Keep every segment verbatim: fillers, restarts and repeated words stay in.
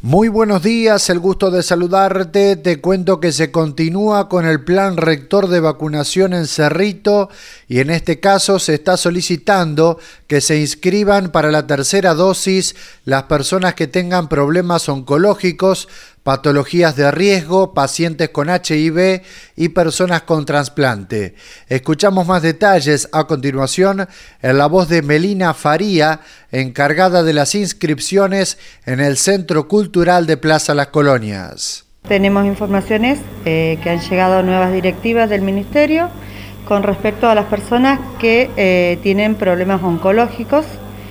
Muy buenos días, el gusto de saludarte. Te cuento que se continúa con el plan rector de vacunación en Cerrito y en este caso se está solicitando que se inscriban para la tercera dosis las personas que tengan problemas oncológicos, patologías de riesgo, pacientes con H I V y personas con trasplante. Escuchamos más detalles a continuación en la voz de Melina Faría, encargada de las inscripciones en el Centro Cultural de Plaza Las Colonias. Tenemos informaciones eh, que han llegado nuevas directivas del Ministerio con respecto a las personas que eh, tienen problemas oncológicos,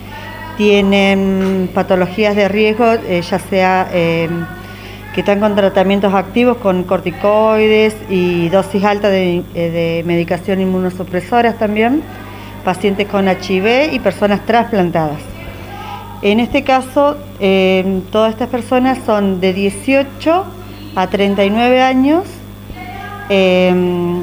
tienen patologías de riesgo, eh, ya sea eh, que están con tratamientos activos con corticoides y dosis altas de, de medicación inmunosupresoras también, pacientes con H I V y personas trasplantadas. En este caso, eh, todas estas personas son de dieciocho a treinta y nueve años, eh,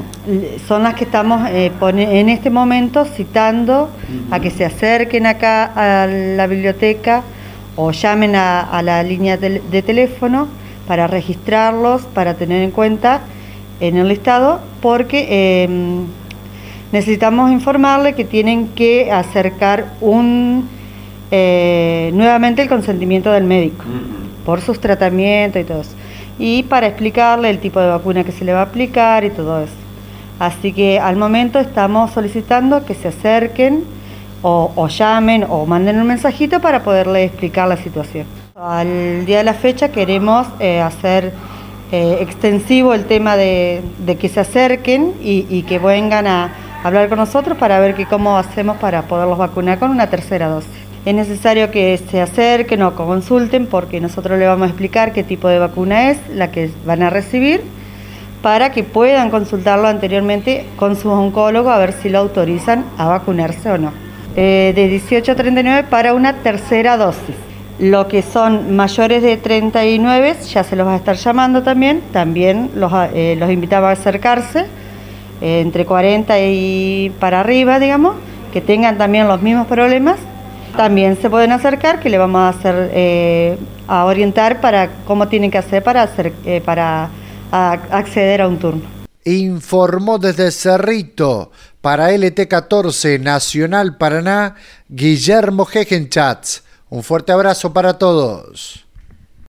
son las que estamos eh, pone, en este momento citando a que se acerquen acá a la biblioteca o llamen a, a la línea de, de teléfono para registrarlos, para tener en cuenta en el listado, porque eh, necesitamos informarle que tienen que acercar un eh, nuevamente el consentimiento del médico por sus tratamientos y todo eso, y para explicarle el tipo de vacuna que se le va a aplicar y todo eso. Así que al momento estamos solicitando que se acerquen o, o llamen o manden un mensajito para poderle explicar la situación. Al día de la fecha queremos eh, hacer eh, extensivo el tema de, de que se acerquen y, y que vengan a hablar con nosotros para ver que cómo hacemos para poderlos vacunar con una tercera dosis. Es necesario que se acerquen o consulten porque nosotros les vamos a explicar qué tipo de vacuna es la que van a recibir para que puedan consultarlo anteriormente con su oncólogo a ver si lo autorizan a vacunarse o no. Eh, de dieciocho a treinta y nueve para una tercera dosis. Lo que son mayores de treinta y nueve, ya se los va a estar llamando también, también los, eh, los invitaba a acercarse, eh, entre cuarenta y para arriba, digamos, que tengan también los mismos problemas, también se pueden acercar, que le vamos a hacer, eh, a orientar para cómo tienen que hacer para, hacer, eh, para a acceder a un turno. Informó desde Cerrito para L T catorce Nacional Paraná, Guillermo Gegenchatz. Un fuerte abrazo para todos.